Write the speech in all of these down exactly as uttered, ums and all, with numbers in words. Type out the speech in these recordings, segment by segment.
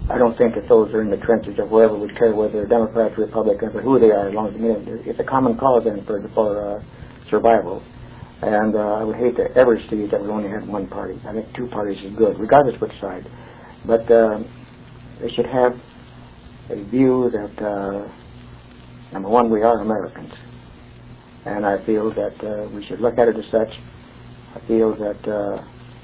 I don't think that those are in the trenches of whoever would care whether they're Democrats or Republicans or who they are, as long as you know, it's a common cause then for, for uh, survival. And uh, I would hate to ever see that we only have one party. I think two parties is good, regardless which side. But uh, they should have a view that, uh, number one, we are Americans. And I feel that uh, we should look at it as such. I feel that uh,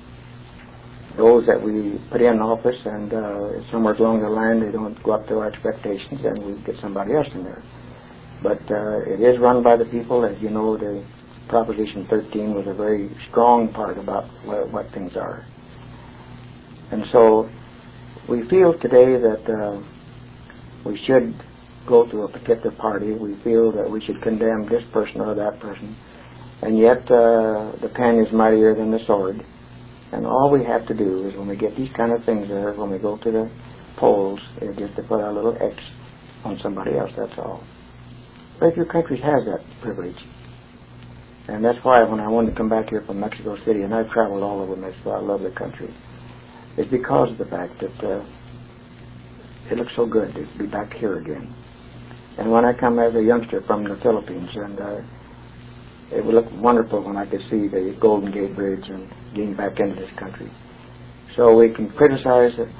those that we put in office and uh, somewhere along the line they don't go up to our expectations, and we get somebody else in there. But uh, it is run by the people. As you know, the Proposition thirteen was a very strong part about what, what things are. And so we feel today that uh, we should go to a particular party. We feel that we should condemn this person or that person. And yet uh, the pen is mightier than the sword. And all we have to do is when we get these kind of things there, when we go to the polls, is just to put our little X on somebody else, that's all. Very few countries have that privilege. And that's why when I wanted to come back here from Mexico City, and I've traveled all over Mexico, I love the country, it's because of the fact that uh, it looks so good to be back here again. And when I come as a youngster from the Philippines, and uh, it would look wonderful when I could see the Golden Gate Bridge and getting back into this country. So we can criticize it.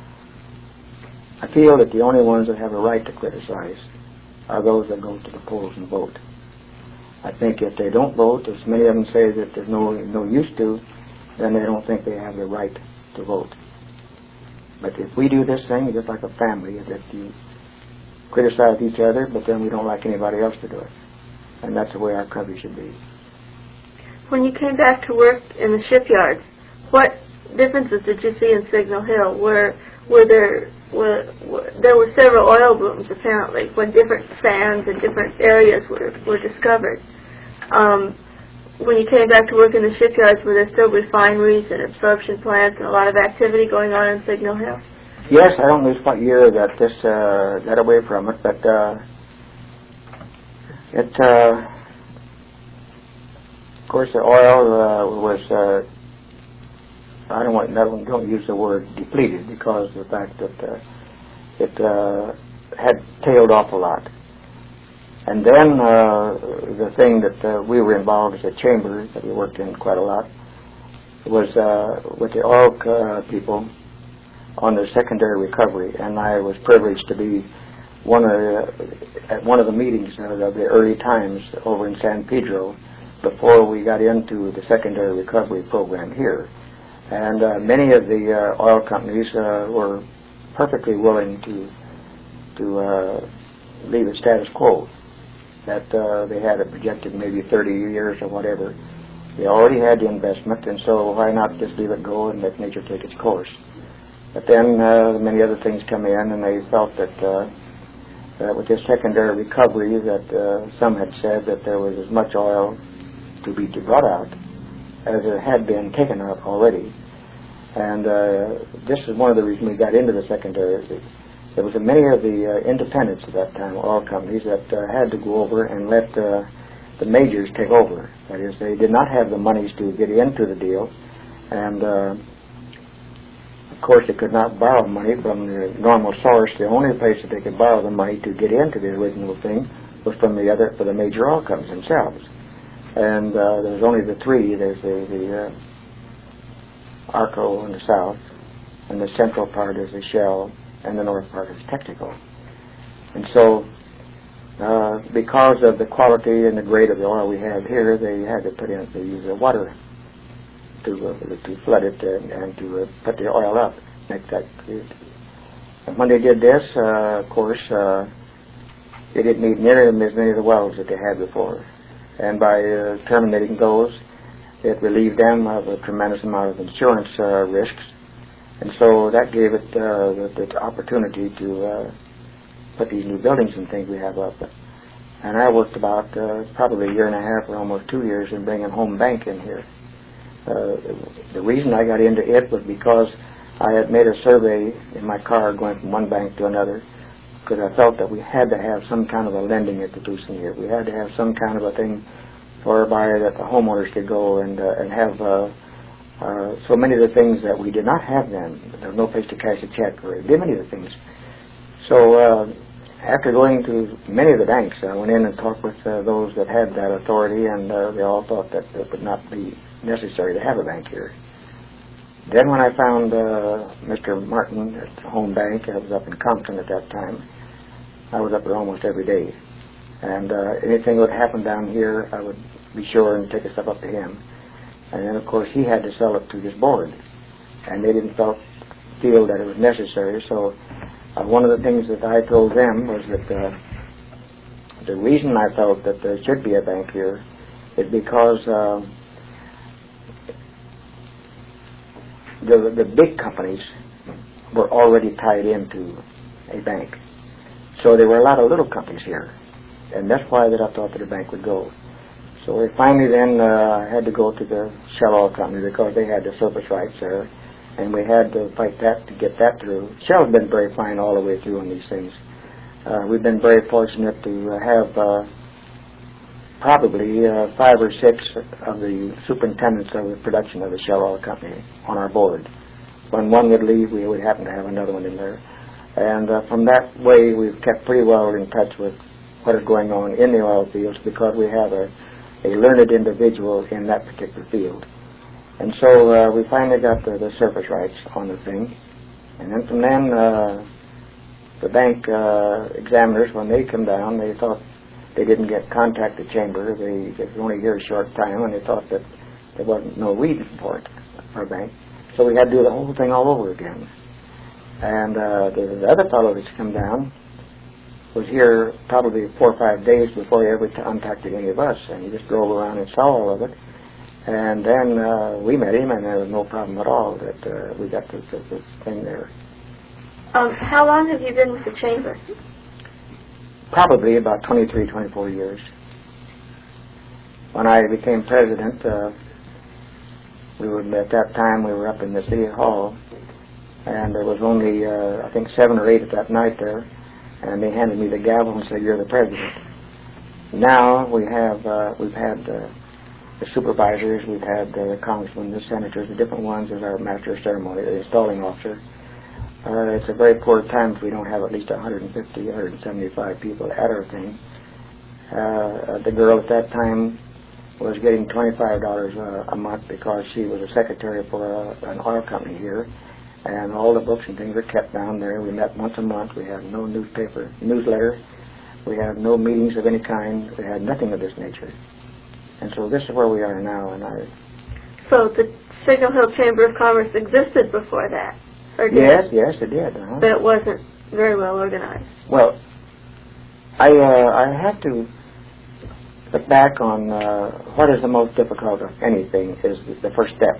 I feel that the only ones that have a right to criticize are those that go to the polls and vote. I think if they don't vote, as many of them say that there's no no use to, then they don't think they have the right to vote. But if we do this thing, just like a family, is that you criticize each other, but then we don't like anybody else to do it. And that's the way our country should be. When you came back to work in the shipyards, what differences did you see in Signal Hill? Were were there were, were there were several oil booms apparently when different sands and different areas were were discovered. Um, when you came back to work in the shipyards, were there still refineries and absorption plants and a lot of activity going on in Signal Hill? Yes, I don't know what year that this uh, got away from it, but uh, it, uh, of course, the oil uh, was, uh, I don't want, never, don't use the word depleted because of the fact that uh, it uh, had tailed off a lot. And then uh, the thing that uh, we were involved as a chamber that we worked in quite a lot was uh, with the oil uh, people on the secondary recovery, and I was privileged to be one of the, at one of the meetings of the early times over in San Pedro before we got into the secondary recovery program here. And uh, many of the uh, oil companies uh, were perfectly willing to to uh, leave it status quo, that uh, they had it projected maybe thirty years or whatever. They already had the investment, and so why not just leave it go and let nature take its course? But then uh, many other things come in, and they felt that, uh, that with this secondary recovery, that uh, some had said that there was as much oil to be brought out as it had been taken out already. And uh, this is one of the reasons we got into the secondary. There was many of the uh, independents at that time, oil companies, that uh, had to go over and let uh, the majors take over. That is, they did not have the monies to get into the deal, and uh, of course they could not borrow money from the normal source. The only place that they could borrow the money to get into the original thing was from the other, for the major oil companies themselves. And uh, there was only the three. There's the, the uh, Arco in the south, and the central part is the Shell, and the north part is Technical. And so, uh, because of the quality and the grade of the oil we had here, they had to put in, they use the water to uh, to flood it and, and to uh, put the oil up, make that good. And when they did this, uh, of course, uh, they didn't need nearly as many of the wells that they had before. And by uh, terminating those, it relieved them of a tremendous amount of insurance uh, risks. And so that gave it uh, the, the opportunity to uh, put these new buildings and things we have up. And I worked about uh, probably a year and a half or almost two years in bringing Home Bank in here. Uh, the reason I got into it was because I had made a survey in my car going from one bank to another, because I felt that we had to have some kind of a lending institution here. We had to have some kind of a thing whereby that the homeowners could go and uh, and have uh, Uh, so many of the things that we did not have then, there was no place to cash a check, or did many of the things. So uh, after going to many of the banks, I went in and talked with uh, those that had that authority, and uh, they all thought that it would not be necessary to have a bank here. Then when I found uh, Mister Martin at Home Bank, I was up in Compton at that time, I was up there almost every day. And uh, anything that would happen down here, I would be sure and take a step up to him. And then, of course, he had to sell it to his board. And they didn't felt, feel that it was necessary. So uh, one of the things that I told them was that uh, the reason I felt that there should be a bank here is because uh, the, the big companies were already tied into a bank. So there were a lot of little companies here. And that's why that I thought that a bank would go. So we finally then uh, had to go to the Shell Oil Company because they had the surface rights there, and we had to fight that to get that through. Shell's been very fine all the way through on these things. Uh, we've been very fortunate to have uh, probably uh, five or six of the superintendents of the production of the Shell Oil Company on our board. When one would leave, we would happen to have another one in there. And uh, from that way, we've kept pretty well in touch with what is going on in the oil fields because we have a a learned individual in that particular field. And so uh, we finally got the, the surface rights on the thing. And then from then, uh, the bank uh, examiners, when they come down, they thought they didn't get contact the chamber. They, they were only here a short time, and they thought that there wasn't no reason for it, for a bank. So we had to do the whole thing all over again. And uh, the, the other fellow that's come down was here probably four or five days before he ever contacted any of us, and he just drove around and saw all of it. And then uh, we met him, and there was no problem at all that uh, we got this, this, this thing there. Um, how long have you been with the chamber? Probably about twenty-three, twenty-four years. When I became president, uh, we were at that time we were up in the city hall, and there was only uh, I think seven or eight at that night there. And they handed me the gavel and said, "You're the president." Now we have, uh, we've had uh, the supervisors, we've had uh, the congressmen, the senators, the different ones as our master of ceremony, the installing officer. Uh, it's a very poor time if we don't have at least one hundred fifty, one hundred seventy-five people at our thing. Uh, the girl at that time was getting twenty-five dollars uh, a month because she was a secretary for a, an oil company here. And all the books and things are kept down there. We met once a month. We had no newspaper, newsletter. We had no meetings of any kind. We had nothing of this nature. And so this is where we are now. And I. So the Signal Hill Chamber of Commerce existed before that? Or did yes, it? yes, it did. Uh-huh. But it wasn't very well organized. Well, I uh, I have to look back on uh, what is the most difficult of anything is the first step.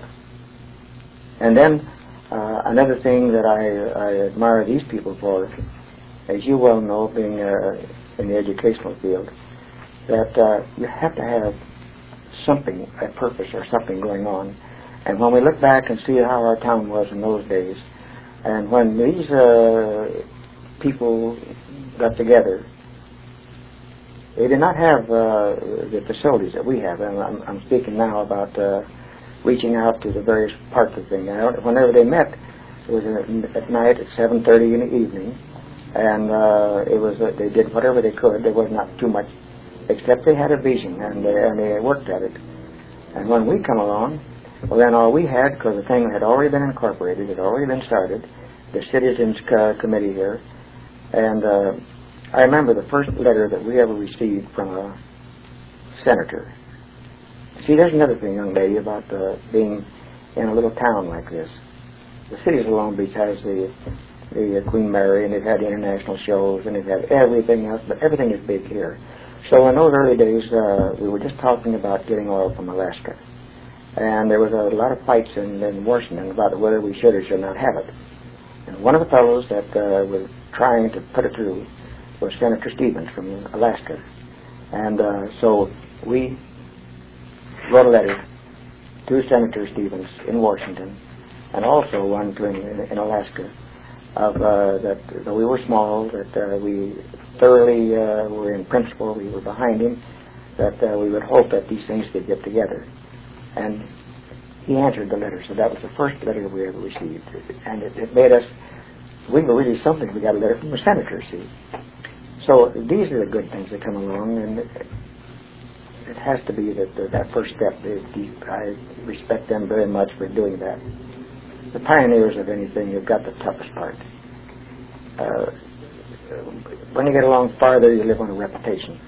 And then Uh, another thing that I, I admire these people for, as you well know, being uh, in the educational field, that uh, you have to have something, a purpose or something going on. And when we look back and see how our town was in those days, and when these uh, people got together, they did not have uh, the facilities that we have. And I'm, I'm speaking now about Uh, reaching out to the various parts of the thing. Whenever they met, it was at night at seven thirty in the evening, and uh, it was uh, they did whatever they could. There was not too much, except they had a vision, and they, and they worked at it. And when we come along, well, then all we had, because the thing had already been incorporated, it had already been started, the Citizens uh, Committee here, and uh, I remember the first letter that we ever received from a senator. See, there's another thing, young lady, about uh, being in a little town like this. The city of Long Beach has the the uh, Queen Mary, and they've had international shows, and they've had everything else, but everything is big here. So in those early days, uh, we were just talking about getting oil from Alaska. And there was a lot of fights in, in Washington about whether we should or should not have it. And one of the fellows that uh, was trying to put it through was Senator Stevens from Alaska. And uh, so we wrote a letter to Senator Stevens in Washington, and also one to in, in Alaska, of uh, that though we were small, that uh, we thoroughly uh, were in principle, we were behind him, that uh, we would hope that these things could get together. And he answered the letter. So that was the first letter we ever received. And it, it made us, we were really something. We got a letter from a senator, see. So these are the good things that come along, and it, it has to be that that first step is deep. I respect them very much for doing that. The pioneers of anything have got the toughest part. Uh, when you get along farther, you live on a reputation.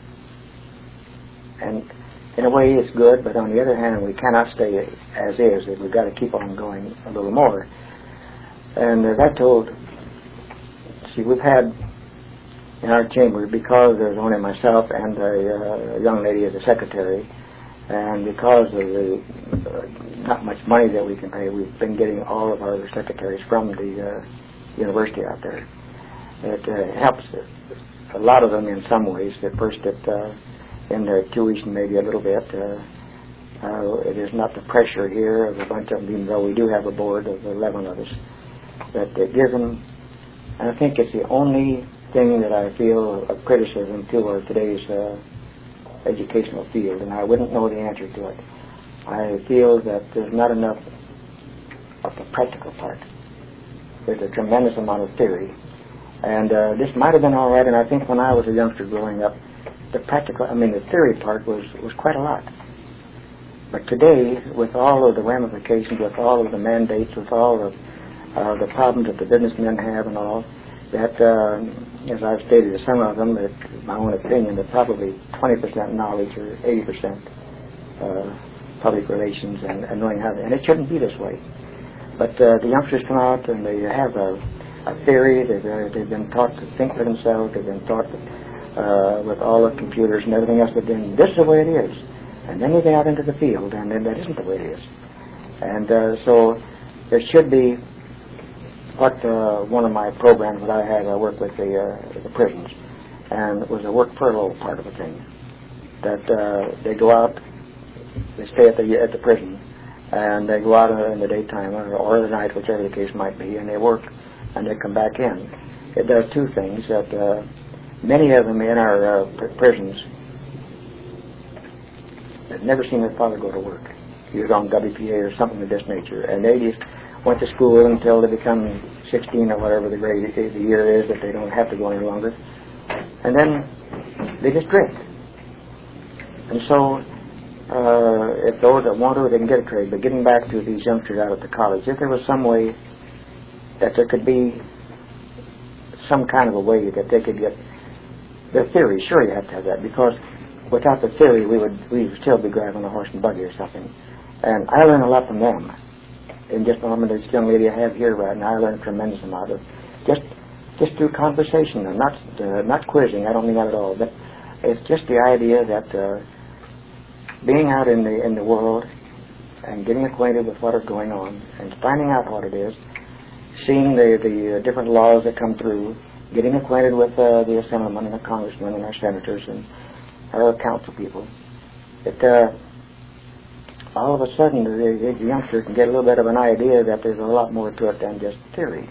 And in a way it's good, but on the other hand, we cannot stay as is. We've got to keep on going a little more. And as I told, see, we've had in our chamber, because there's only myself and a, uh, young lady as a secretary, and because of the uh, not much money that we can pay, we've been getting all of our secretaries from the uh, university out there. It uh, helps a lot of them in some ways. At first, it uh, in their tuition maybe a little bit. Uh, uh, it is not the pressure here of a bunch of them, even though we do have a board of eleven of us. But it gives them, I think it's the only thing that I feel of criticism to our today's uh, educational field, and I wouldn't know the answer to it. I feel that there's not enough of the practical part. There's a tremendous amount of theory. And uh, this might have been all right, and I think when I was a youngster growing up, the practical, I mean the theory part was, was quite a lot. But today, with all of the ramifications, with all of the mandates, with all of uh, the problems that the businessmen have and all, that, uh, as I've stated to some of them, that my own opinion, that probably twenty percent knowledge or eighty percent uh, public relations and, and knowing how to, and it shouldn't be this way. But uh, the youngsters come out and they have a, a theory, they've, uh, they've been taught to think for themselves, they've been taught uh, with all the computers and everything else, but then this is the way it is. And then they get out into the field, and then that isn't the way it is. And uh, so there should be, what uh, one of my programs that I had, I worked with the, uh, the prisons, and it was a work furlough part of the thing. That uh, they go out, they stay at the at the prison, and they go out in the daytime or, or the night, whichever the case might be, and they work, and they come back in. It does two things. That uh, many of them in our uh, pr- prisons have never seen their father go to work. He was on W P A or something of this nature, and they just went to school until they become sixteen or whatever the grade the year is that they don't have to go any longer, and then they just drift. And so, uh, if those that want to, they can get a trade. But getting back to these youngsters out at the college, if there was some way that there could be some kind of a way that they could get their theory, sure you have to have that, because without the theory we would we would still be driving a horse and buggy or something. And I learn a lot from them. And just I mean, this young lady I have here right now, I learned a tremendous amount of just just through conversation, and not uh, not quizzing. I don't mean that at all. But it's just the idea that uh, being out in the in the world and getting acquainted with what is going on and finding out what it is, seeing the the uh, different laws that come through, getting acquainted with uh, the assemblymen and the congressmen and our senators and our council people. It. Uh, all of a sudden the, the youngster can get a little bit of an idea that there's a lot more to it than just theory.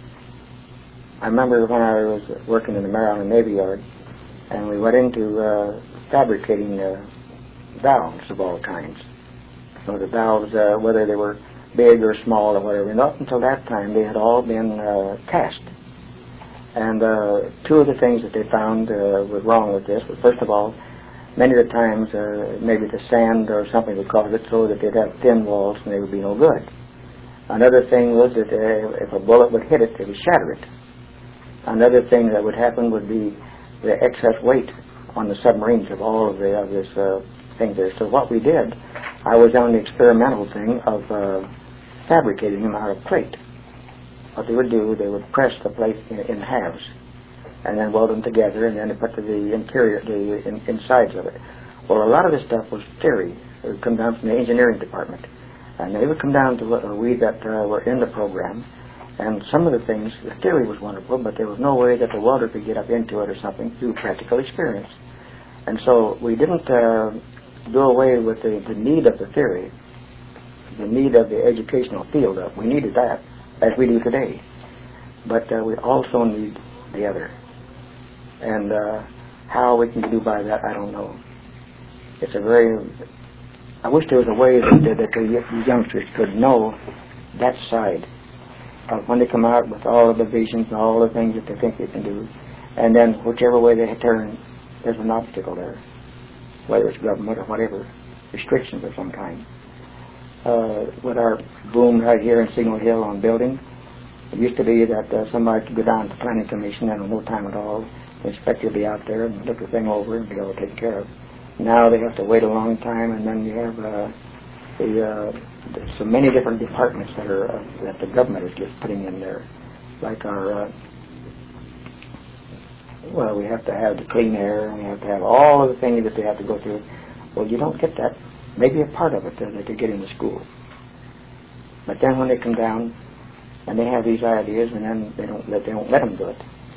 I remember when I was working in the Maryland Navy Yard, and we went into uh, fabricating uh, valves of all kinds. So the valves, uh, whether they were big or small or whatever, and up until that time they had all been uh, cast. And uh, two of the things that they found uh, was wrong with this was, first of all, many of the times, uh, maybe the sand or something would cause it so that they'd have thin walls and they would be no good. Another thing was that uh, if a bullet would hit it, it would shatter it. Another thing that would happen would be the excess weight on the submarines of all of, the, of this uh, thing there. So what we did, I was on the experimental thing of uh, fabricating them out of plate. What they would do, they would press the plate in, in halves, and then weld them together, and then they put the interior, the in, insides of it. Well, a lot of this stuff was theory. It would come down from the engineering department, and they would come down to uh, we that uh, were in the program, and some of the things, the theory was wonderful, but there was no way that the welder could get up into it or something through practical experience. And so we didn't uh, do away with the, the need of the theory, the need of the educational field up. We needed that, as we do today. But uh, we also need the other. And uh, how we can do by that, I don't know. It's a very I wish there was a way that, that, that the youngsters could know that side of when they come out with all of the visions and all the things that they think they can do, and then whichever way they turn, there's an obstacle there, whether it's government or whatever, restrictions of some kind. Uh, with our boom right here in Signal Hill on building, it used to be that uh, somebody could go down to the planning commission and in no time at all, the inspector would be out there and look the thing over and be all taken care of. Now they have to wait a long time, and then you have uh, the uh, so many different departments that are uh, that the government is just putting in there, like our uh, well, we have to have the clean air, and we have to have all of the things that they have to go through. Well, you don't get that. Maybe a part of it that they get in the school, but then when they come down and they have these ideas, and then they don't let they don't let them do it,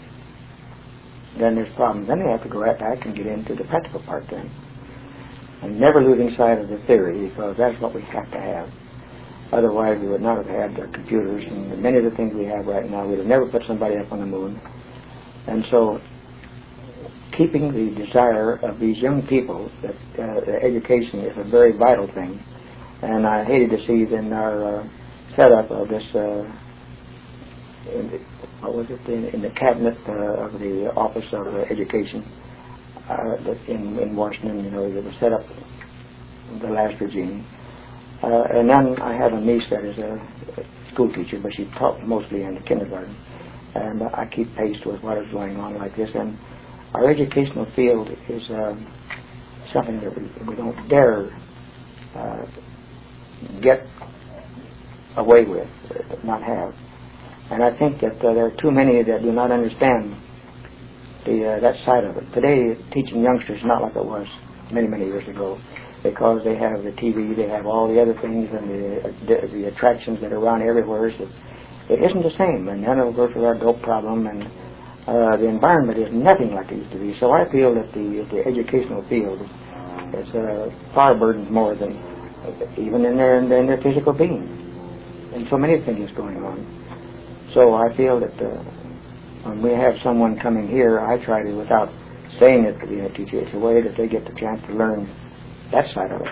then there's problems. Then they have to go right back and get into the practical part then. And never losing sight of the theory, because that's what we have to have. Otherwise, we would not have had the computers and many of the things we have right now. We'd have never put somebody up on the moon. And so, keeping the desire of these young people that uh, education is a very vital thing. And I hated to see in our uh, setup of this, uh, in the, what was it, in, in the cabinet uh, of the Office of uh, Education, Uh, in, in Washington, you know, that was set up in the last regime. Uh, and then I have a niece that is a, a school teacher, but she taught mostly in the kindergarten. And uh, I keep pace with what is going on like this. And our educational field is uh, something that we, we don't dare uh, get away with, uh, not have. And I think that uh, there are too many that do not understand The, uh, that side of it. Today, teaching youngsters is not like it was many, many years ago, because they have the T V, they have all the other things, and the the, the attractions that are around everywhere. So it isn't the same, and then of course with our dope problem, and uh, the environment is nothing like it used to be. So I feel that the the educational field is uh, far burdened more than even in their in their physical being, and so many things going on. So I feel that. Uh, When we have someone coming here, I try to, without saying it to being a teacher, it's a way that they get the chance to learn that side of it.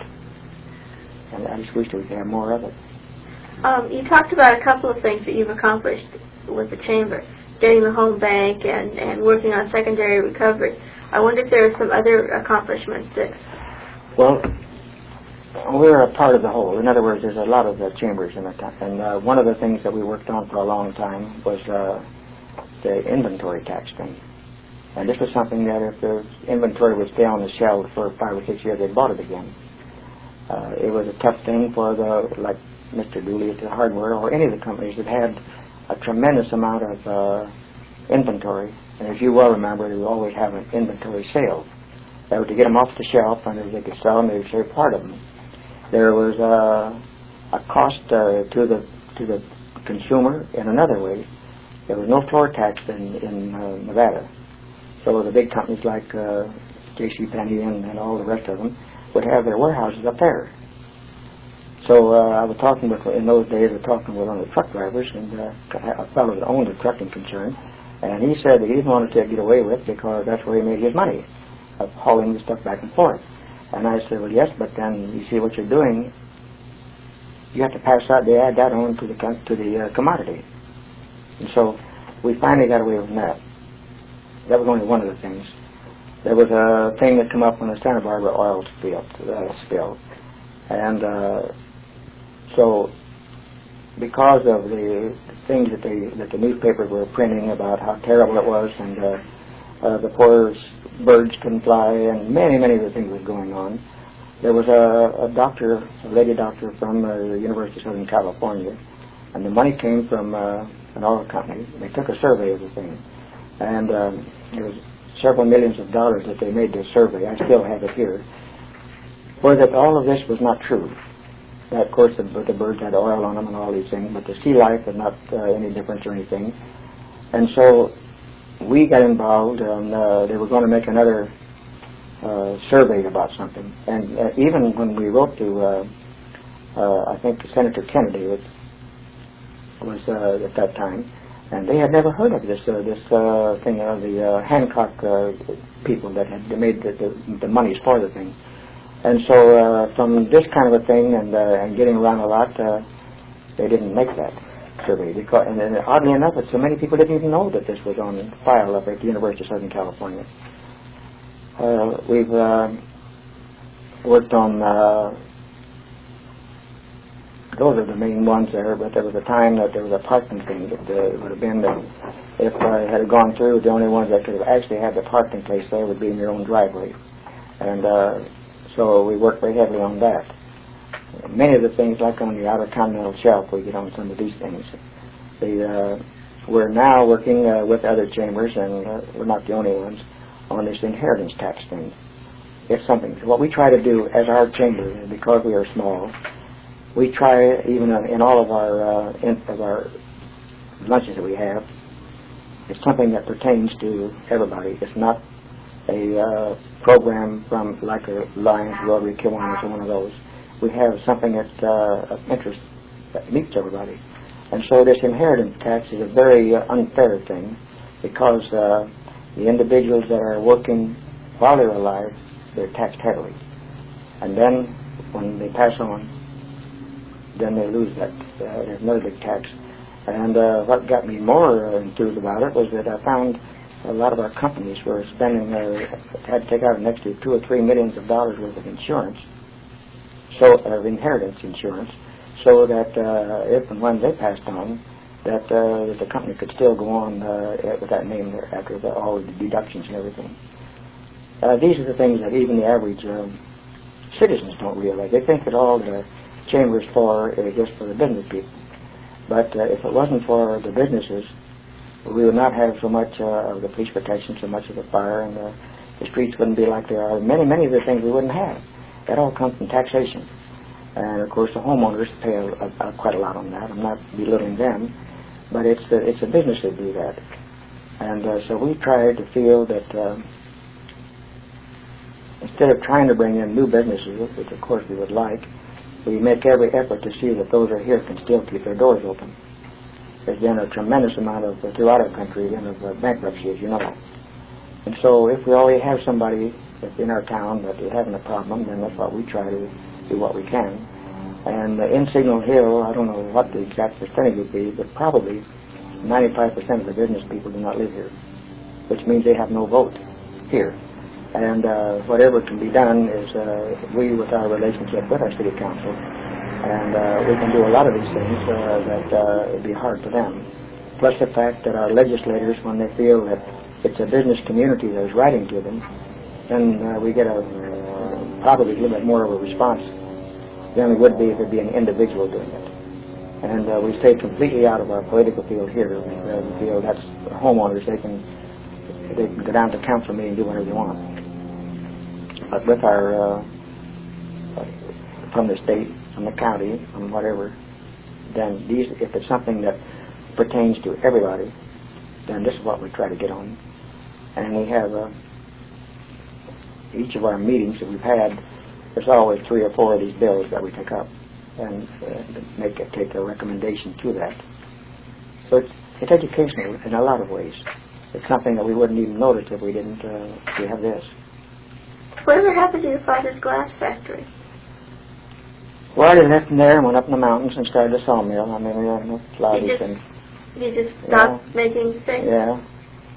And I just wish that we could have more of it. Um, you talked about a couple of things that you've accomplished with the Chamber, getting the home bank and, and working on secondary recovery. I wonder if there are some other accomplishments that... Well, we're a part of the whole. In other words, there's a lot of the chambers in the time. And uh, one of the things that we worked on for a long time was... Uh, the inventory tax thing. And this was something that if the inventory would stay on the shelf for five or six years, they bought it again. Uh, it was a tough thing for the, like Mister Dooley at the hardware, or any of the companies that had a tremendous amount of uh, inventory. And as you well remember, they would always have an inventory sale. That was to get them off the shelf, and if they could sell them, they would save part of them. There was uh, a cost uh, to the to the consumer in another way. There was no floor tax in, in uh, Nevada. So the big companies like uh, J C Penney and, and all the rest of them would have their warehouses up there. So uh, I was talking with, in those days, I was talking with one of the truck drivers, and uh, a fellow that owned a trucking concern, and he said that he didn't want to get away with it because that's where he made his money, of hauling the stuff back and forth. And I said, well, yes, but then you see what you're doing, you have to pass that, they add that on to the, to the uh, commodity. And so we finally got away from that. That was only one of the things. There was a thing that came up on the Santa Barbara oil spill, uh, spill. and uh, so because of the things that they that the newspapers were printing about how terrible it was, and uh, uh, the poor birds couldn't fly, and many many of the things were going on. There was a, a doctor, a lady doctor from uh, the University of Southern California, and the money came from uh, an oil company. They took a survey of the thing, and um, there was several millions of dollars that they made this survey. I still have it here, where that all of this was not true. That, of course, the, the birds had oil on them and all these things, but the sea life had not uh, any difference or anything. And so we got involved, and uh, they were going to make another uh, survey about something. And uh, even when we wrote to, uh, uh, I think, Senator Kennedy, it was uh, at that time, and they had never heard of this uh, this uh, thing of uh, the uh, Hancock uh, people that had made the, the, the monies for the thing. And so uh, from this kind of a thing and, uh, and getting around a lot, uh, they didn't make that survey. Because, and, and oddly enough, so many people didn't even know that this was on file up at the University of Southern California. Uh, we've uh, worked on, uh, those are the main ones there, but there was a time that there was a parking thing that uh, would have been that if uh, it had gone through, the only ones that could have actually had the parking place there would be in your own driveway. And uh, so we worked very heavily on that. Many of the things, like on the Outer Continental Shelf, we get on some of these things. The, uh, we're now working uh, with other chambers, and uh, we're not the only ones, on this inheritance tax thing. It's something. What we try to do as our chamber, because we are small, we try, even in all of our uh, in, of our lunches that we have, it's something that pertains to everybody. It's not a uh, program from like a Lions, Rotary, Kiwanis, or one of those. We have something that uh, of interest that meets everybody. And so this inheritance tax is a very uh, unfair thing, because uh, the individuals that are working while they're alive, they're taxed heavily. And then when they pass on, then they lose that. Uh, there's another big tax. And uh, what got me more uh, enthused about it was that I found a lot of our companies were spending, uh, had to take out an extra two or three millions of dollars worth of insurance, so of inheritance insurance, so that uh, if and when they passed on, that, uh, that the company could still go on uh, with that name there after the, all the deductions and everything. Uh, these are the things that even the average um, citizens don't realize. They think that all the chamber is for is just for the business people. But uh, if it wasn't for the businesses, we would not have so much uh, of the police protection, so much of the fire, and uh, the streets wouldn't be like they are. Many, many of the things we wouldn't have. That all comes from taxation. And, of course, the homeowners pay a, a, a, quite a lot on that. I'm not belittling them, but it's a, it's a business that do that. And uh, so we try to feel that uh, instead of trying to bring in new businesses, which, of course, we would like, we make every effort to see that those who are here can still keep their doors open. There's been a tremendous amount of, uh, throughout our country, then of uh, bankruptcy, as you know. And so if we already have somebody in our town that is having a problem, then that's what we try to do what we can. And uh, in Signal Hill, I don't know what the exact percentage would be, but probably ninety-five percent of the business people do not live here, which means they have no vote here. And uh, whatever can be done is uh, we, with our relationship with our city council, and uh, we can do a lot of these things uh, that uh, it'd be hard for them. Plus the fact that our legislators, when they feel that it's a business community that is writing to them, then uh, we get a uh, probably a little bit more of a response than we would be if it be an individual doing it. And uh, we stay completely out of our political field here. We feel that's homeowners. They can they can go down to council meeting and do whatever they want. But with our uh, from the state, from the county, from whatever, then these, if it's something that pertains to everybody, then this is what we try to get on. And we have uh, each of our meetings that we've had, there's always three or four of these bills that we take up and uh, make it, take a recommendation to that. So it's, it's educational in a lot of ways. It's something that we wouldn't even notice if we didn't uh, if we have this. Whatever happened to your father's glass factory? Well, they left him there and went up in the mountains and started a sawmill. I mean, we have no lot of these things. He just stopped yeah. making things? Yeah.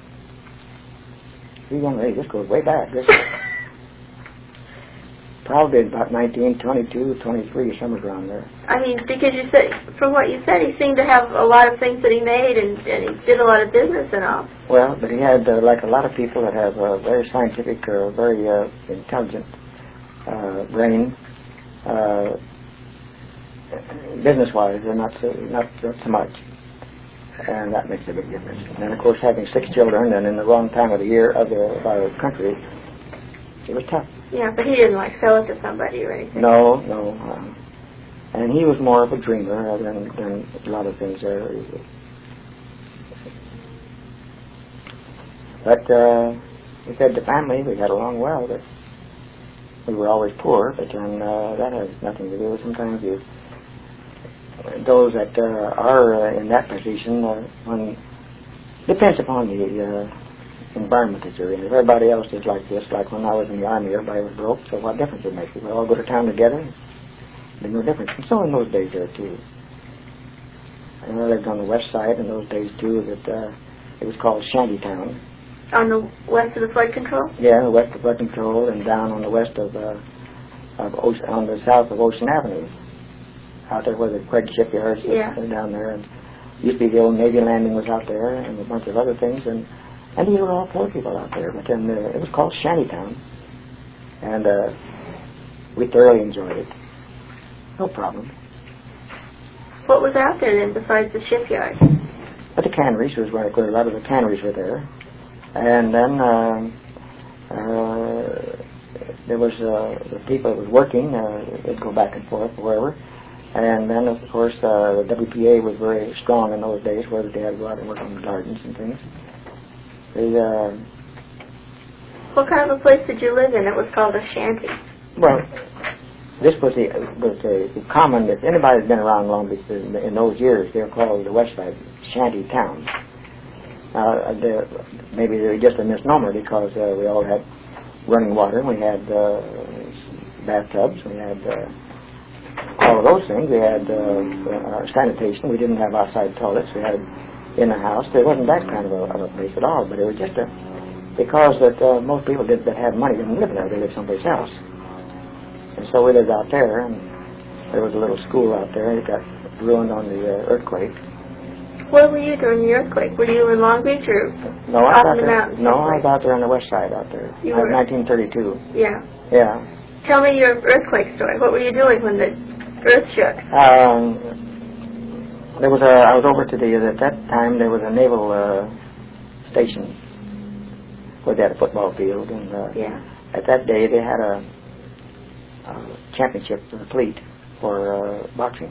He's young lady. This goes way back. This probably about nineteen twenty-two, twenty-three, somewhere around there. I mean, because you said, from what you said, he seemed to have a lot of things that he made, and, and he did a lot of business and all. Well, but he had, uh, like a lot of people that have a very scientific or very uh, intelligent uh, brain, uh, business-wise, they're not so, not, not so much. And that makes a big difference. And then, of course, having six children and in the wrong time of the year of, the, of our country, it was tough. Yeah, but he didn't, like, sell it to somebody or anything. No, no. Um, and he was more of a dreamer than, than a lot of things there. But uh, we fed the family. We got along well, but we were always poor. But then uh, that has nothing to do with sometimes you... Those that uh, are uh, in that position, uh, when depends upon the uh, environment that you're in. If everybody else is like this, like when I was in the Army, everybody was broke, so what difference did it make? We all go to town together, there's no difference. And so in those days there, too. And I lived on the west side in those days, too, that uh, it was called Shantytown. On the west of the flood control? Yeah, the west of flood control, and down on the west of, uh, of Ocean, on the south of Ocean Avenue. Out there where the Craig shipyards yeah. was down there. And used to be the old Navy landing was out there, and a bunch of other things. And, and these were all poor people out there. But then uh, it was called Shantytown. And uh, we thoroughly enjoyed it. No problem. What was out there then besides the shipyard? But the canneries was where a lot of the canneries were there. And then uh, uh, there was uh, the people that was working, uh, they'd go back and forth wherever. And then, of course, uh, the W P A was very strong in those days, where they had to go out and work on the gardens and things. They, uh, what kind of a place did you live in that was called a shanty? Well, this was the, was the, the common, if anybody's been around Long Beach in, in those years, they were called the West Side shanty towns. Uh, maybe they were just a misnomer because uh, we all had running water, we had uh, bathtubs, we had uh, all of those things. We had uh, our sanitation. We didn't have outside toilets. We had it in the house. There wasn't that kind of a, of a place at all, but it was just a, because that uh, most people did, that had money didn't live there. They lived someplace else. And so we lived out there, and there was a little school out there. It got ruined on the uh, earthquake. Where were you during the earthquake? Were you in Long Beach or no, I was out out in the there. mountains? No, I was out there on the west side out there. You uh, were? nineteen thirty-two. Yeah. Yeah. Tell me your earthquake story. What were you doing when the earth shook? Um, there was a. I was over to the. At that time, there was a naval uh, station where they had a football field, and uh, yeah. At that day they had a, a championship for the fleet for uh, boxing,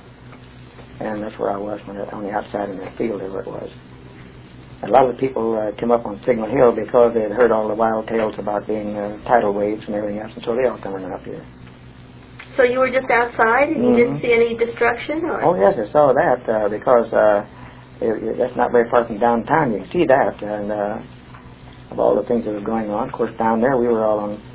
and that's where I was when it, on the outside in the field, where it was. A lot of the people uh, came up on Signal Hill because they had heard all the wild tales about being uh, tidal waves and everything else, and so they all come running up here. So you were just outside and mm-hmm. you didn't see any destruction? Or? Oh, yes, I saw that uh, because uh, it, it, that's not very far from downtown. You can see that, and uh, of all the things that were going on. Of course, down there we were all on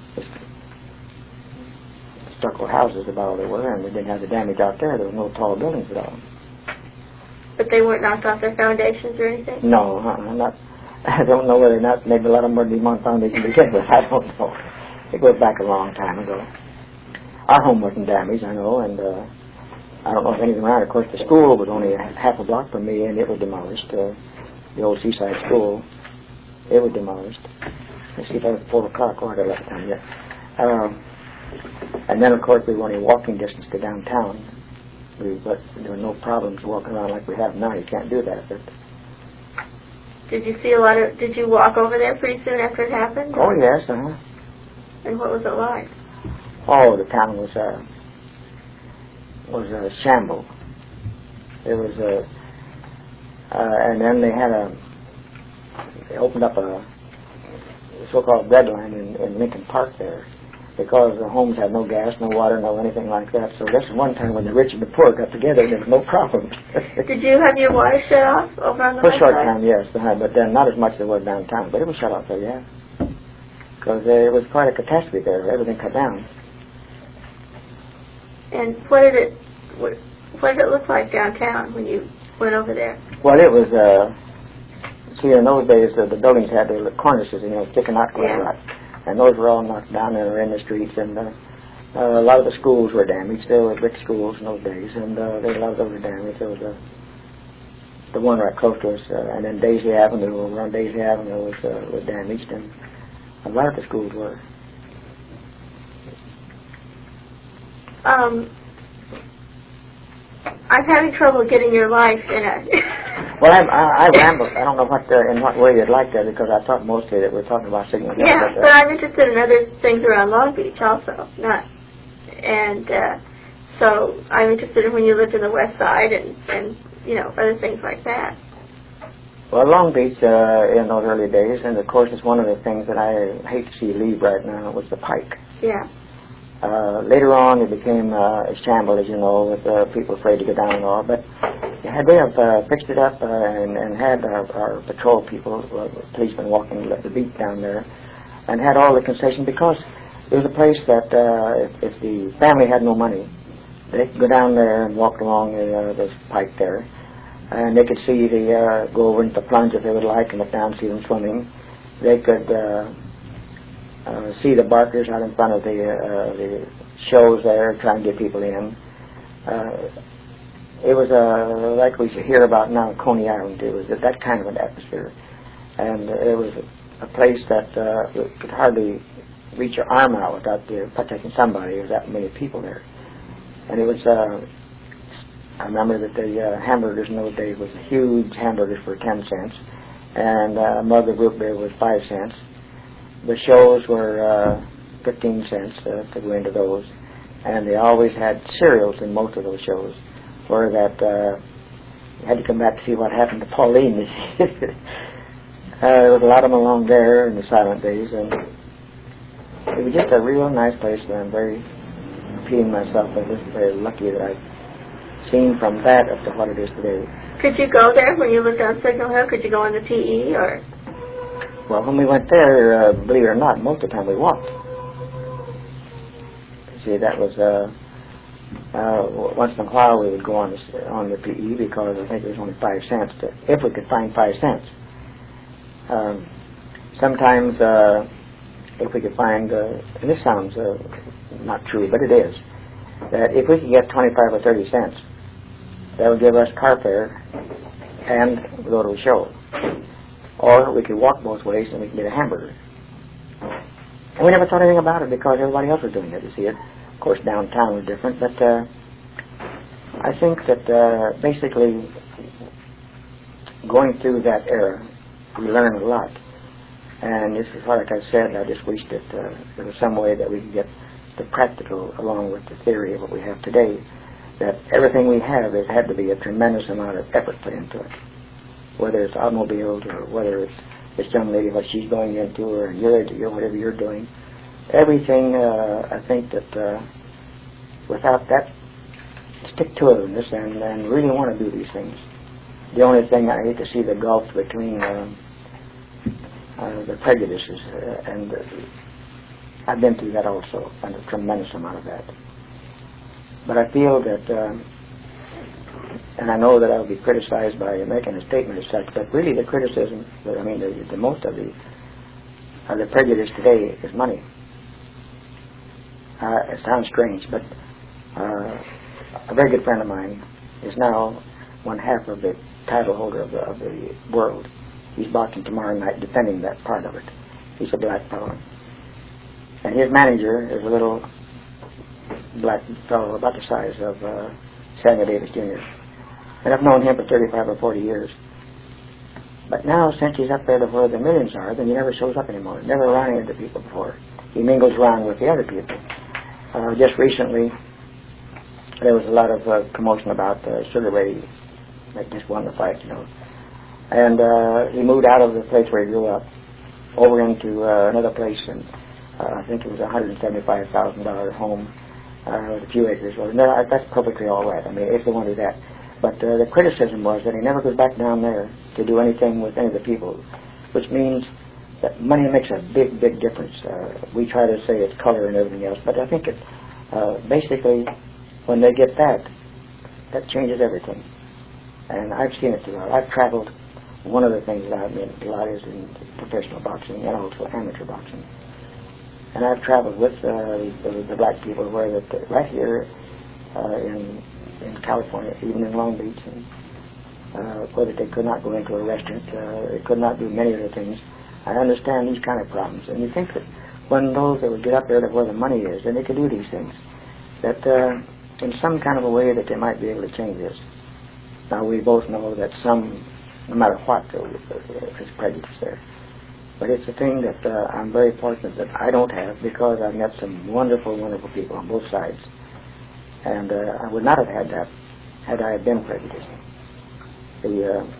stucco houses about all they were, and we didn't have the damage out there. There was no tall buildings at all. But they weren't knocked off their foundations or anything? No, uh, not. I don't know whether or not. Maybe a lot of them were on foundation to begin with. I don't know. It goes back a long time ago. Our home wasn't damaged, I know, and uh, I don't know if anything around. Of course, the school was only a half a block from me, and it was demolished. Uh, the old Seaside School, it was demolished. Let's see if I was four o'clock. Oh, I got left time yet. Uh, and then, of course, we were only walking distance to downtown. We, but there were no problems walking around like we have now. You can't do that. But did you see a lot of? Did you walk over there pretty soon after it happened? Oh yes, uh huh. And what was it like? Oh, the town was uh, was a shamble. It was a, uh, and then they had a, they opened up a so-called red line in, in Lincoln Park there, because the homes had no gas, no water, no anything like that. So that's one time when the rich and the poor got together, there was no problem. Did you have your water shut off over on the For a west short side? time, yes, uh, but then not as much as it was downtown. But it was shut off there, yeah, because uh, it was quite a catastrophe there. Everything cut down. And what did it what, what did it look like downtown when you went over there? Well, it was. Uh, see, in those days, uh, the buildings had their cornices, you know, sticking out quite yeah. a lot. And those were all knocked down and were in the streets, and uh, uh, a lot of the schools were damaged. There were brick schools in those days, and uh, there were a lot of those were damaged. There was uh, the one right close to us, uh, and then Daisy Avenue, over on Daisy Avenue was, uh, was damaged, and a lot of the schools were. Um, I'm having trouble getting your life in a... Well, I, I, I rambled. I don't know what uh, in what way you'd like that, because I thought mostly that we're talking about Signal Hill. Yeah, but, uh, but I'm interested in other things around Long Beach also, not, and uh, so I'm interested in when you lived in the West Side and, and you know, other things like that. Well, Long Beach uh, in those early days, and of course it's one of the things that I hate to see leave right now, was the Pike. Yeah. Uh, later on, it became uh, a shamble, as you know, with uh, people afraid to go down and all. But had they have uh, fixed it up uh, and, and had our, our patrol people, uh, policemen walking the beat down there, and had all the concessions, because it was a place that uh, if, if the family had no money, they could go down there and walk along the, uh, this pike there, and they could see the uh, go over into the plunge if they would like, and look down and see them swimming. They could uh, uh, see the barkers out in front of the uh, the shows there, trying to get people in. Uh, it was uh, like we hear about now in Coney Island. It was that kind of an atmosphere, and it was a, a place that uh, could hardly reach your arm out without uh, protecting somebody. There was that many people there, and it was. Uh, I remember that the uh, hamburgers in those days was huge hamburgers for ten cents, and uh, a mug of root beer was five cents. The shows were uh, fifteen cents uh, to go into those, and they always had cereals in most of those shows, where that uh, you had to come back to see what happened to Pauline. uh, there was a lot of them along there in the silent days, and it was just a real nice place, and I'm very feeling myself. I was very lucky that I've seen from that up to what it is today. Could you go there when you lived on Signal Hill? Could you go on the P E or? Well, when we went there, uh, believe it or not, most of the time we walked. You see, that was uh, uh, once in a while we would go on the, on the P E because I think it was only five cents to, if we could find five cents. Um, sometimes uh, if we could find, uh, and this sounds uh, not true, but it is, that if we could get twenty-five or thirty cents, that would give us car fare and go to a show. Or we could walk both ways and we could get a hamburger. And we never thought anything about it because everybody else was doing it, you see it. Of course, downtown was different, but uh, I think that uh, basically going through that era, we learned a lot. And this is what, like I said, I just wished that uh, there was some way that we could get the practical along with the theory of what we have today, that everything we have has had to be a tremendous amount of effort put into it, whether it's automobiles or whether it's this young lady, what she's going into, or you're, you're whatever you're doing. Everything, uh, I think that uh, without that stick-to-itiveness and, and really want to do these things, the only thing I hate to see the gulf between um, uh, the prejudices, uh, and uh, I've been through that also, and a tremendous amount of that. But I feel that, um, and I know that I'll be criticized by making a statement as such, but really the criticism, I mean, the, the most of the, of the prejudice today is money. Uh, it sounds strange, but uh, a very good friend of mine is now one half of the title holder of the, of the world. He's boxing tomorrow night defending that part of it. He's a black fellow. And his manager is a little black fellow about the size of uh, Samuel Davis Junior And I've known him for thirty-five or forty years. But now, since he's up there to where the millions are, then he never shows up anymore. Never run into people before. He mingles around with the other people. Uh, just recently, there was a lot of uh, commotion about uh, Sugar Ray that just won the fight, you know. And uh, he moved out of the place where he grew up over into uh, another place, and uh, I think it was a one hundred seventy-five thousand dollars home uh, with a few acres. Well, no, that's perfectly all right. I mean, if they want to do that. But uh, the criticism was that he never goes back down there to do anything with any of the people, which means that money makes a big, big difference. Uh, we try to say it's color and everything else, but I think it uh, basically, when they get that, that changes everything. And I've seen it throughout. I've traveled. One of the things that I've been a lot is in professional boxing and also amateur boxing. And I've traveled with uh, the, the black people where that right here uh, in in California, even in Long Beach, and uh, whether they could not go into a restaurant, uh, they could not do many of the things. I understand these kind of problems, and you think that when those that would get up there to where the money is, and they could do these things, that uh, in some kind of a way that they might be able to change this. Now we both know that some, no matter what, there's prejudice there. But it's a thing that uh, I'm very fortunate that I don't have, because I've met some wonderful, wonderful people on both sides. And uh, I would not have had that had I been prejudiced. The, uh,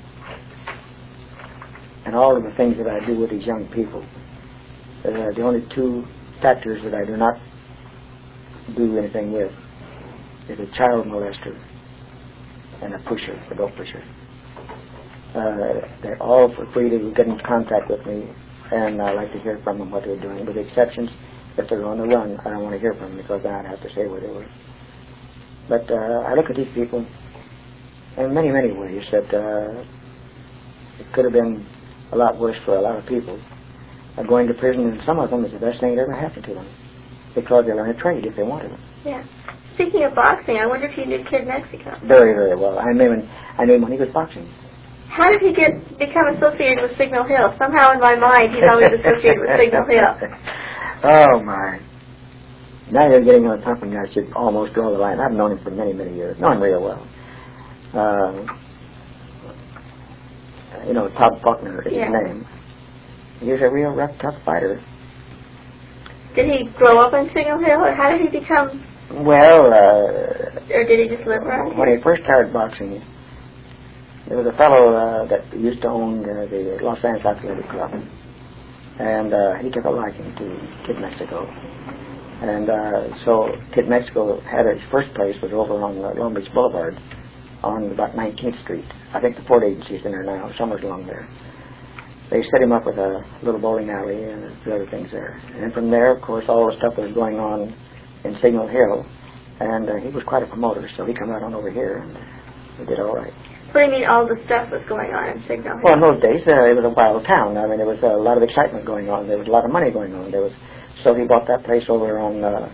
and all of the things that I do with these young people, uh, the only two factors that I do not do anything with is a child molester and a pusher, a dope pusher. Uh, they're all for free to get in contact with me, and I like to hear from them what they're doing, with exceptions. If they're on the run, I don't want to hear from them because then I'd have to say where they were. But uh, I look at these people in many, many ways that uh, it could have been a lot worse for a lot of people. Uh, going to prison, and some of them is the best thing that ever happened to them because they learn a trade if they wanted it. Yeah. Speaking of boxing, I wonder if you knew Kid Mexico. Very, very well. I knew him, I knew him when he was boxing. How did he get become associated with Signal Hill? Somehow in my mind, he's always associated with Signal Hill. Oh, my. Now you're getting on top of me. I should almost draw the line. I've known him for many, many years. Know him real well. Uh, you know, Todd Faulkner is yeah. his name. He was a real rough, tough fighter. Did he grow up in Signal Hill, or how did he become... Well, uh... Or did he just live around When here? he first started boxing, there was a fellow uh, that used to own uh, the Los Angeles Athletic Club. And uh, he took a liking to Kid Mexico. And uh, so Kid Mexico had his first place was over on uh, Long Beach Boulevard on about nineteenth street. I think the Ford Agency's in there now, somewhere along there. They set him up with a little bowling alley and a few other things there. And from there, of course, all the stuff was going on in Signal Hill. And uh, he was quite a promoter, so he came right on over here and he did all right. What do you mean all the stuff was going on in Signal Hill? Well, in those days, uh, it was a wild town. I mean, there was a lot of excitement going on. There was a lot of money going on. There was, so he bought that place over on uh,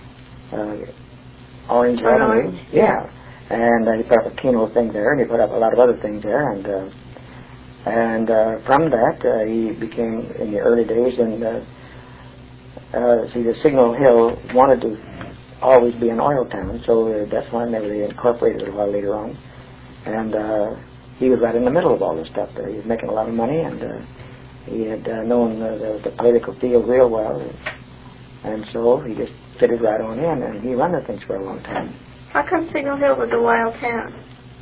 uh, Orange on Avenue. Orange? Yeah. And uh, he put up a Keno thing there, and he put up a lot of other things there. And uh, and uh, from that, uh, he became, in the early days, and uh, uh, see, the Signal Hill wanted to always be an oil town, so uh, that's why they incorporated it a while later on. And uh, he was right in the middle of all this stuff there. He was making a lot of money, and uh, he had uh, known uh, the, the political field real well. And so he just fitted right on in, and he ran the things for a long time. How come Signal Hill was a wild town?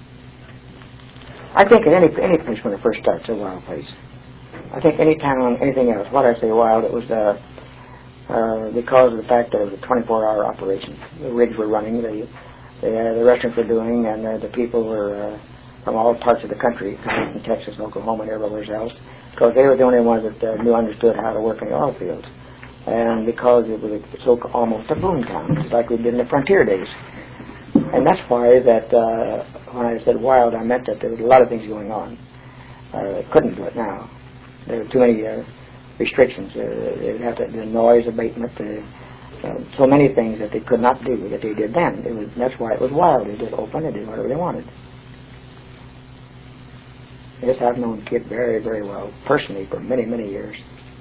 I think any any place when it first starts is a wild place. I think any town, anything else, what I say wild, it was uh, uh, because of the fact that it was a twenty-four hour operation. The rigs were running, the the, uh, the restaurants were doing, and uh, the people were uh, from all parts of the country, in Texas, Oklahoma, and everywhere else, because they were the only ones that uh, knew, understood how to work in the oil fields. And because it was a, so almost a boom town, just like we did in the frontier days. And that's why that uh, when I said wild, I meant that there was a lot of things going on. Uh, couldn't do it now. There were too many uh, restrictions. Uh, they would have to, the noise abatement, the, uh, so many things that they could not do that they did then. It was, that's why it was wild. They just opened and did whatever they wanted. Yes, I've known Kid very, very well, personally, for many, many years.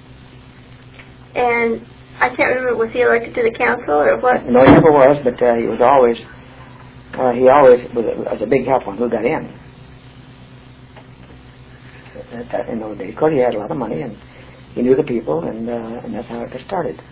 And I can't remember, was he elected to the council or what? No, he never was, but uh, he was always, uh, he always was a, was a big help on who got in. At that, in those days, because he had a lot of money and he knew the people, and uh, and that's how it got started.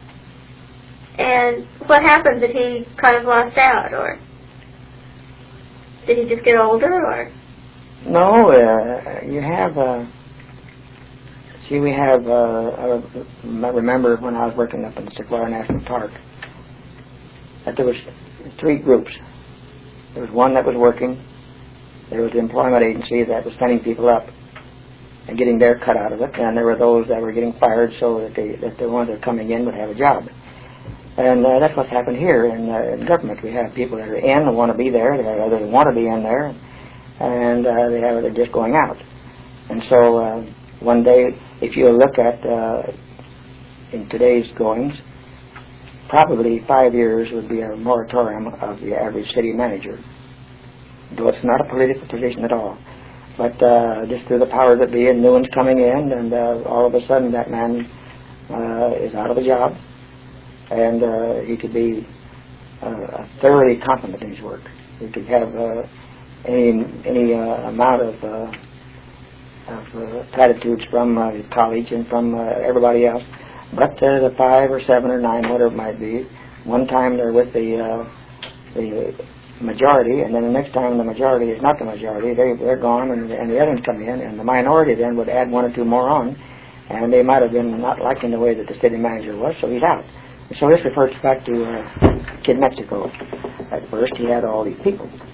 And what happened? Did he kind of lost out, or did he just get older, or? No, uh, you have. Uh, see, we have. Uh, I remember when I was working up in the Sequoia National Park, that there was three groups. There was one that was working. There was the employment agency that was sending people up and getting their cut out of it, and there were those that were getting fired so that they that the ones that were coming in would have a job. And uh, that's what's happened here in, uh, in government. We have people that are in and want to be there. There are others that want to be in there, and uh, they have they're just going out. And so uh, one day, if you look at uh, in today's goings, probably five years would be a moratorium of the average city manager, though it's not a political position at all. But uh, just through the powers that be, and new ones coming in, and uh, all of a sudden that man uh, is out of a job, and uh, he could be uh, thoroughly competent in his work. He could have uh, any any uh, amount of, uh, of uh, platitudes from uh, his college and from uh, everybody else, but uh, the five or seven or nine, whatever it might be, one time they're with the uh, the majority, and then the next time the majority is not the majority, they, they're gone, and, and the other ones come in, and the minority then would add one or two more on, and they might have been not liking the way that the city manager was, so he's out. So this refers back to uh, Kid Mexico. At first he had all these people,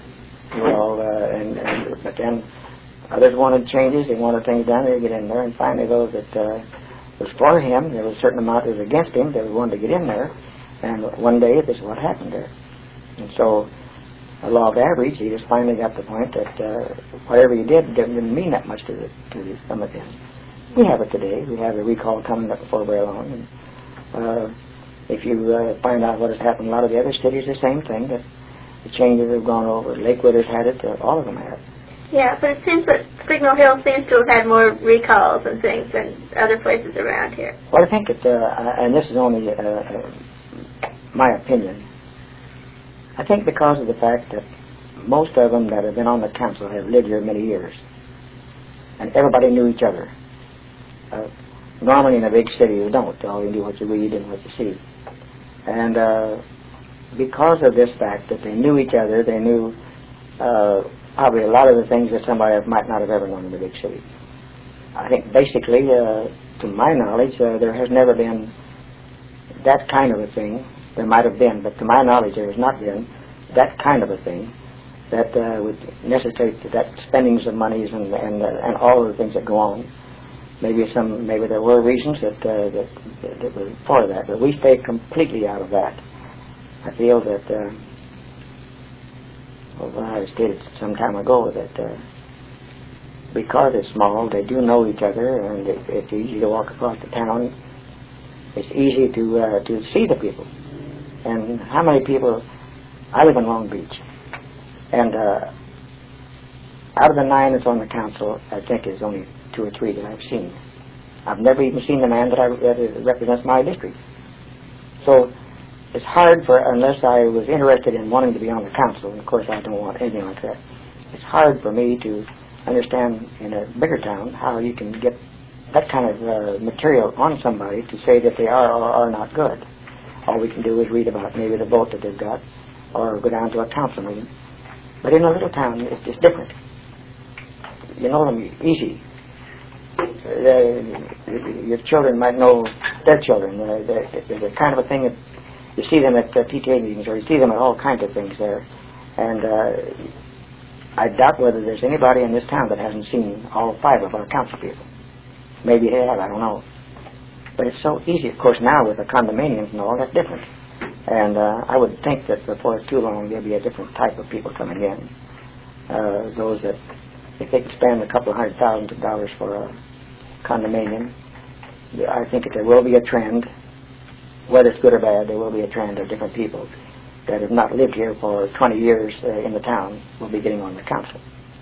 We were all, uh, and, and, but then others wanted changes, they wanted things done, they'd get in there, and finally those that uh, was for him, there was a certain amount that was against him, they wanted to get in there, and one day this is what happened there. And so, a law of average, he just finally got the point that uh, whatever he did didn't mean that much to, the, to the, some of them. We have it today. We have a recall coming up before very long. And, uh, if you uh, find out what has happened in a lot of the other cities, the same thing, that the changes have gone over. Lakewood has had it, uh, all of them have. Yeah, but it seems that Signal Hill seems to have had more recalls and things than other places around here. Well, I think that, uh, and this is only uh, uh, my opinion, I think because of the fact that most of them that have been on the council have lived here many years, and everybody knew each other. Uh, normally in a big city you don't. All you knew what you read and what you see. And uh, because of this fact that they knew each other, they knew uh, probably a lot of the things that somebody might not have ever known in a big city. I think basically, uh, to my knowledge, uh, there has never been that kind of a thing. There might have been, but to my knowledge there has not been that kind of a thing that uh, would necessitate that spendings of monies and and, uh, and all of the things that go on. Maybe some, maybe there were reasons that, uh, that that were for that, but we stay completely out of that. I feel that, uh, well, I stated some time ago that uh, because it's small, they do know each other, and it, it's easy to walk across the town. It's easy to uh, to see the people. And how many people? I live in Long Beach, and uh, out of the nine that's on the council, I think there's only two or three that I've seen. I've never even seen the man that, I, that represents my district. So it's hard for, unless I was interested in wanting to be on the council, and of course I don't want anything like that, it's hard for me to understand in a bigger town how you can get that kind of uh, material on somebody to say that they are or are not good. All we can do is read about maybe the vote that they've got, or go down to a council meeting. But in a little town, it's just different. You know them easy. Uh, your children might know their children. Uh, they're, they're kind of a thing that you see them at uh, P T A meetings, or you see them at all kinds of things there. And uh, I doubt whether there's anybody in this town that hasn't seen all five of our council people. Maybe they have, I don't know. But it's so easy, of course, now with the condominiums and all, that's different. And uh, I would think that before too long there'll be a different type of people coming in. Uh, those that, if they can spend a couple of hundred thousand of dollars for a condominium, I think that there will be a trend, whether it's good or bad, there will be a trend of different people that have not lived here for twenty years uh, in the town will be getting on the council.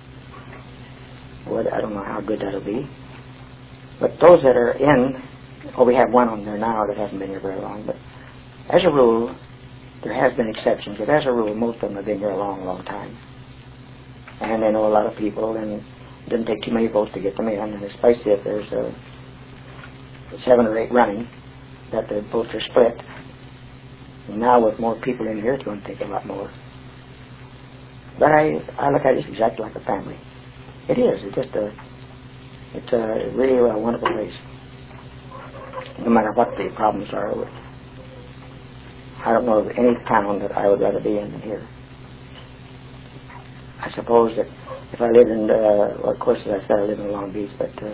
Well, I don't know how good that'll be. But those that are in, oh, we have one on there now that hasn't been here very long, but as a rule, there has been exceptions, but as a rule, most of them have been here a long, long time. And they know a lot of people, and it doesn't take too many votes to get them in, and especially if there's a seven or eight running, that the votes are split. And now with more people in here, it's going to take a lot more. But I, I look at it exactly like a family. It is. It's just a, it's a really a wonderful place. No matter what the problems are with. I don't know of any town that I would rather be in than here. I suppose that if I lived in, uh, well, of course, as I said, I live in Long Beach, but uh,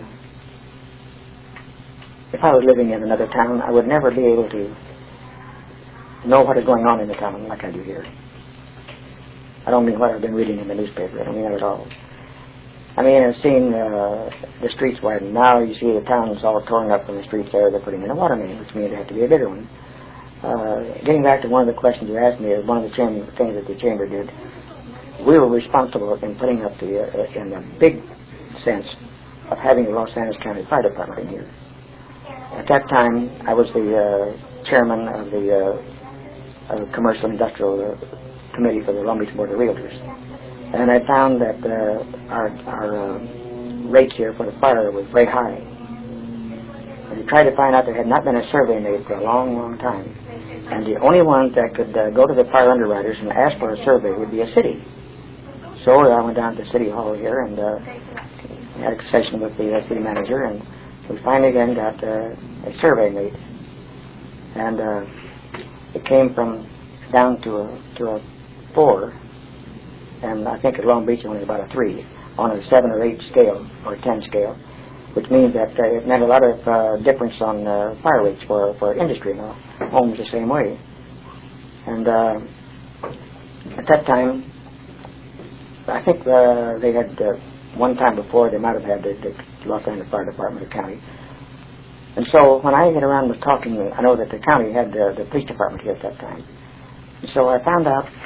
if I was living in another town, I would never be able to know what is going on in the town like I do here. I don't mean what I've been reading in the newspaper. I don't mean that at all. I mean, I've seen uh, the streets widen. Now you see the town's all torn up from the streets there. They're putting in a water main, which means it has to be a bigger one. Uh, getting back to one of the questions you asked me, is one of the chamber, things that the chamber did. We were responsible in putting up the, uh, in the big sense of having the Los Angeles County Fire Department in here. At that time, I was the uh, chairman of the uh, of Commercial Industrial uh, Committee for the Long Beach Board of Realtors. And I found that uh, our, our uh, rates here for the fire was very high. And we tried to find out there had not been a survey made for a long, long time. And the only ones that could uh, go to the fire underwriters and ask for a survey would be a city. So I went down to the city hall here and uh, had a session with the uh, city manager, and we finally then got uh, a survey made. And uh, it came from down to a, to a four. and I think at Long Beach only about a three on a seven or eight scale or a ten scale, which means that uh, it meant a lot of uh, difference on uh, fire rates for for industry. You know, homes the same way, and uh, at that time, I think uh, they had uh, one time before they might have had the, the Los Angeles Fire Department or county. And so when I get around with talking, I know that the county had uh, the police department here at that time. And so I found out